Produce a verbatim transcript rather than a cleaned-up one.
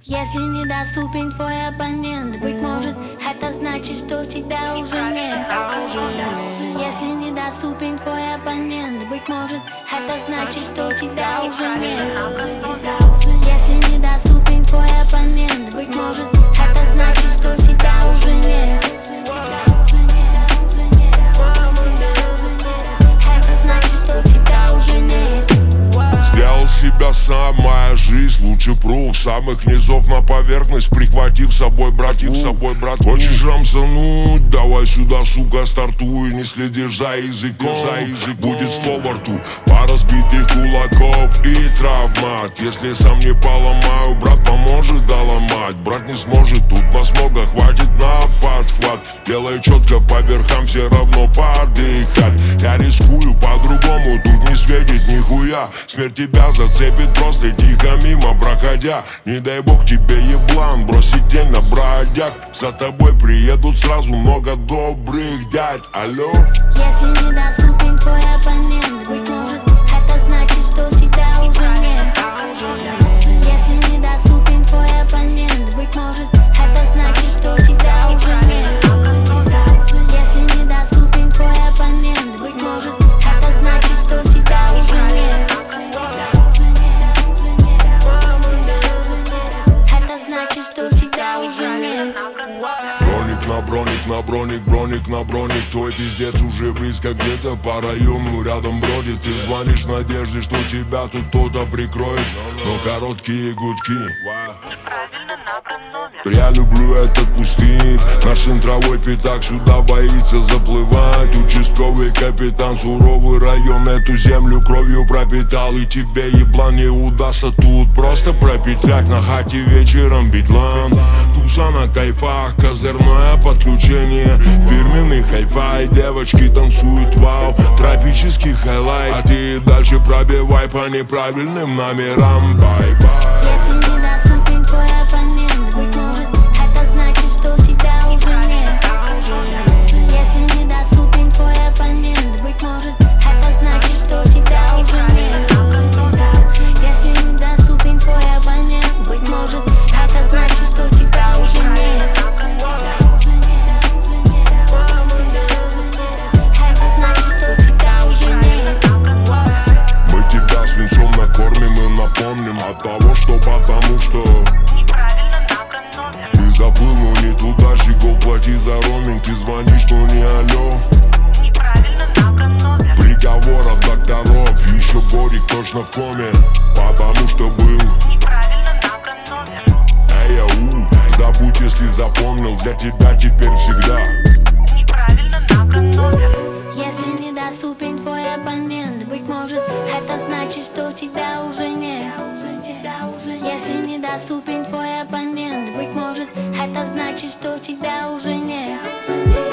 Если недоступен твой оппонент, быть может, это значит, что тебя уже нет. Если недоступен твой оппонент, быть может, это значит, что тебя уже нет. Если недоступен твой оппонент, быть может, это значит, что тебя уже нет. Это значит, что тебя уже нет. Сделал себя сам, моя жизнь лучше пруф. Самых низов на поверхность, прихватив с собой братьев, с собой брат. Хочешь рамсануть? Давай сюда, сука, стартуй. Не следишь за языком, за язык будет слово во рту. Пара сбитых кулаков и травмат. Если сам не поломаю, брат поможет доломать. Брат не сможет, тут нас много, хватит на подхват. Делай четко по верхам, все равно подыхать. Я рискую по-другому, тут не светит нихуя. Смерть тебя зацепит просто тихо мимо проходя. Не дай бог тебе еблан бросить тень на бродяг. За тобой приедут сразу много добрых дядь. Алло. Если недоступен твой оппонент, быть может, это значит, что тебя уже нет. Если недоступен твой оппонент, быть может, это значит, что тебя уже нет. Если недоступен твой оппонент, быть может, это значит, что тебя уже нет. Это значит, что тебя уже нет. Броник на броник, на броник, броник на броник. Твой пиздец уже близко, где-то по району рядом бродит. Ты звонишь в надежде, что тебя тут кто-то прикроет, но короткие гудки. Я люблю этот пустынь. Наш центровой пятак сюда боится заплывать. Участковый капитан, суровый район эту землю кровью пропитал. И тебе, еблан, не удастся тут просто пропетлять. На хате вечером битлан, туса на кайфах, козырное подключение, фирменный хай-фай. Девочки танцуют, вау, тропический хайлайт. А ты дальше пробивай по неправильным номерам. Бай-бай. Если недоступен твой оппонент, быть может, это значит, что тебя уже нет. Если недоступен твой оппонент, быть может, это значит, что тебя уже нет. Если недоступен твой оппонент, быть может, это значит, что тебя уже нет. Это значит, что тебя уже нет. Мы тебя свинцом накормим и напомним от того, что потому что ты заплыл, но не туда, щегол, плати за роуминг. Ты звонишь, но не алло. Приговор от докторов, еще горик точно в коме, потому что был. Эй, ау, забудь, если запомнил, для тебя теперь всегда. Если недоступен твой оппонент, быть может, это значит, что тебя уже нет. Если недоступен твой оппонент, быть может, это значит, что тебя уже нет.